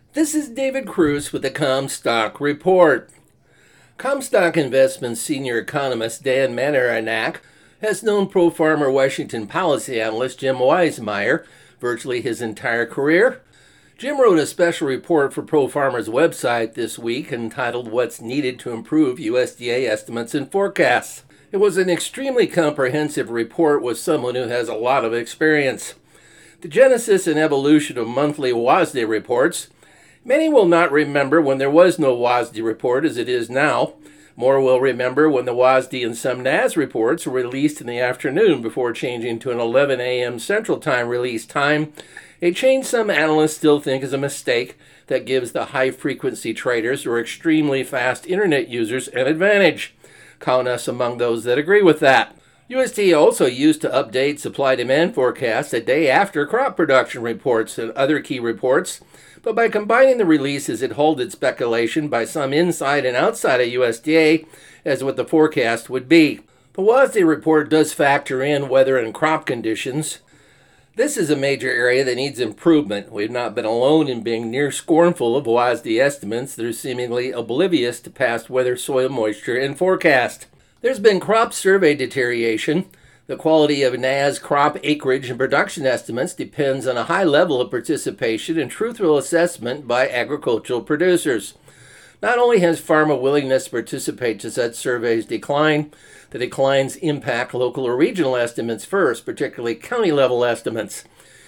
This is David Cruz with the Comstock Report. Comstock Investments senior economist Dan Manarenak has known pro-farmer Washington policy analyst Jim Weismeyer virtually his entire career. Jim wrote a special report for Pro-Farmer's website this week entitled What's Needed to Improve USDA Estimates and Forecasts. It was an extremely comprehensive report with someone who has a lot of experience. The genesis and evolution of monthly WASDE reports. Many will not remember when there was no WASDE report as it is now. More will remember when the WASDE and some NAS reports were released in the afternoon before changing to an 11 a.m. Central Time release time, a change some analysts still think is a mistake that gives the high-frequency traders or extremely fast internet users an advantage. Count us among those that agree with that. USDA also used to update supply-demand forecasts a day after crop production reports and other key reports, but by combining the releases, it halted speculation by some inside and outside of USDA as what the forecast would be. The WASDE report does factor in weather and crop conditions. This is a major area that needs improvement. We've not been alone in being near scornful of WASDE estimates that are seemingly oblivious to past weather, soil moisture, and forecast. There's been crop survey deterioration. The quality of NAS crop acreage and production estimates depends on a high level of participation and truthful assessment by agricultural producers. Not only has farmer willingness to participate to such surveys declined, the declines impact local or regional estimates first, particularly county-level estimates.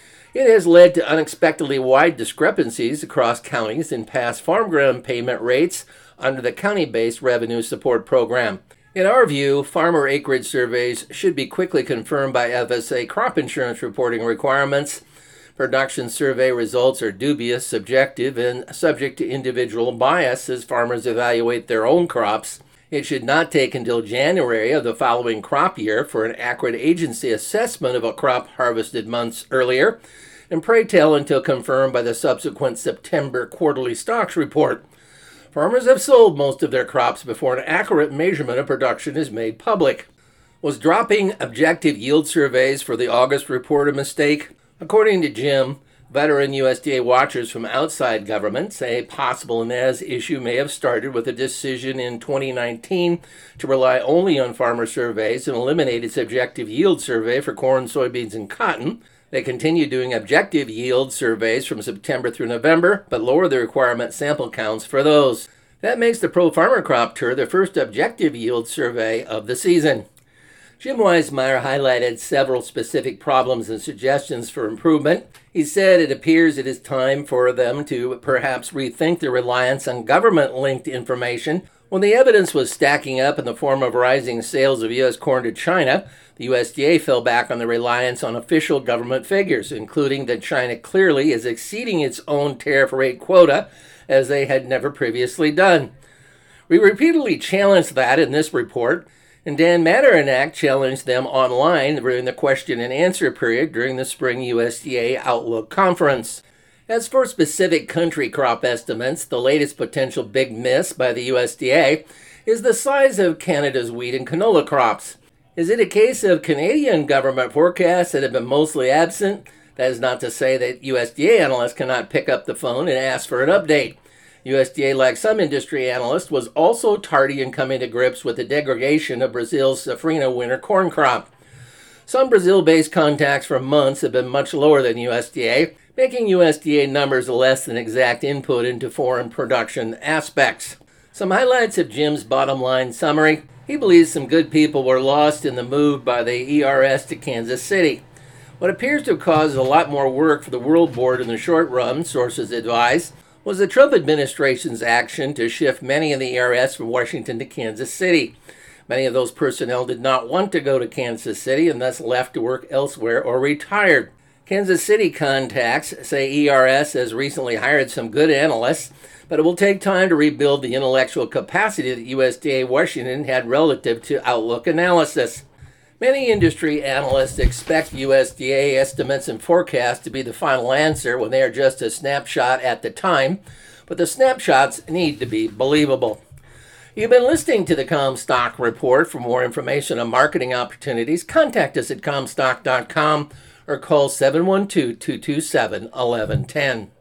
It has led to unexpectedly wide discrepancies across counties in past farm ground payment rates under the county-based revenue support program. In our view, farmer acreage surveys should be quickly confirmed by FSA crop insurance reporting requirements. Production survey results are dubious, subjective, and subject to individual bias as farmers evaluate their own crops. It should not take until January of the following crop year for an accurate agency assessment of a crop harvested months earlier, and pray tell until confirmed by the subsequent September quarterly stocks report. Farmers have sold most of their crops before an accurate measurement of production is made public. Was dropping objective yield surveys for the August report a mistake? According to Jim, veteran USDA watchers from outside government say a possible NAS issue may have started with a decision in 2019 to rely only on farmer surveys and eliminate its objective yield survey for corn, soybeans, and cotton. They continue doing objective yield surveys from September through November, but lower the requirement sample counts for those. That makes the Pro-Farmer Crop Tour the first objective yield survey of the season. Jim Weismeyer highlighted several specific problems and suggestions for improvement. He said it appears it is time for them to perhaps rethink their reliance on government-linked information. When the evidence was stacking up in the form of rising sales of U.S. corn to China, the USDA fell back on the reliance on official government figures, including that China clearly is exceeding its own tariff rate quota, as they had never previously done. We repeatedly challenged that in this report, and Dan Manarenak challenged them online during the question and answer period during the spring USDA Outlook Conference. As for specific country crop estimates, the latest potential big miss by the USDA is the size of Canada's wheat and canola crops. Is it a case of Canadian government forecasts that have been mostly absent? That is not to say that USDA analysts cannot pick up the phone and ask for an update. USDA, like some industry analysts, was also tardy in coming to grips with the degradation of Brazil's safrinha winter corn crop. Some Brazil-based contacts for months have been much lower than USDA, making USDA numbers less than exact input into foreign production aspects. Some highlights of Jim's bottom line summary. He believes some good people were lost in the move by the ERS to Kansas City. What appears to have caused a lot more work for the World Board in the short run, sources advise, was the Trump administration's action to shift many in the ERS from Washington to Kansas City. Many of those personnel did not want to go to Kansas City and thus left to work elsewhere or retired. Kansas City contacts say ERS has recently hired some good analysts, but it will take time to rebuild the intellectual capacity that USDA Washington had relative to Outlook analysis. Many industry analysts expect USDA estimates and forecasts to be the final answer when they are just a snapshot at the time, but the snapshots need to be believable. You've been listening to the Comstock Report. For more information on marketing opportunities, contact us at comstock.com or call 712-227-1110.